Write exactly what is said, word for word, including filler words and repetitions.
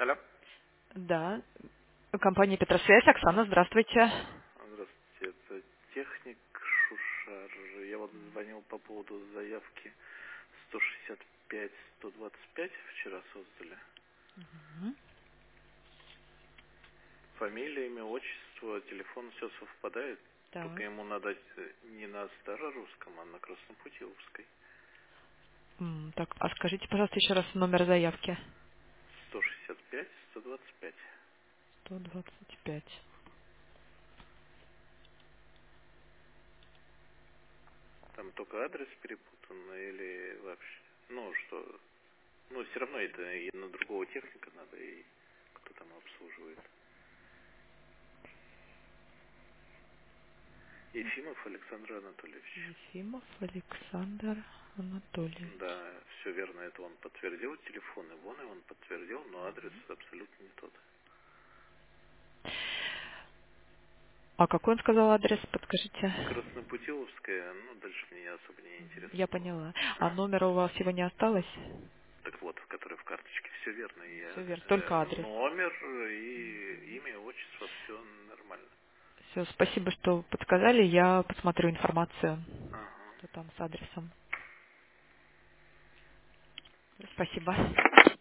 Алло. Да. Компания Петросвязь. Оксана, здравствуйте. Здравствуйте, это техник Шушар. Я вот звонил по поводу заявки сто шестьдесят пять сто двадцать пять вчера создали. Мгм. Фамилия, имя, отчество, телефон, все совпадает. Только Так. ему надо не на старорусском, а на Краснопутиловской. М, Так, а скажите, пожалуйста, еще раз номер заявки. сто шестьдесят пять сто двадцать пять. сто двадцать пять. Там только адрес перепутан или вообще... Ну, что... Ну, все равно это и на другого техника надо, и кто там обслуживает. Ефимов Александр Анатольевич. Ефимов Александр Анатольевич. Да, все верно, это он подтвердил, телефон и вон, и он подтвердил, но адрес абсолютно не тот. А какой он сказал адрес, подскажите? Краснопутиловская, ну, дальше мне особо не интересно Я было. поняла. А номера у вас его не осталось? Так вот, в которой в карточке все верно, и Все ад- верно, только э, адрес. номер, и имя, отчество, все нормально. Все, спасибо, что подсказали. Я посмотрю информацию, Ага. что там с адресом. Спасибо.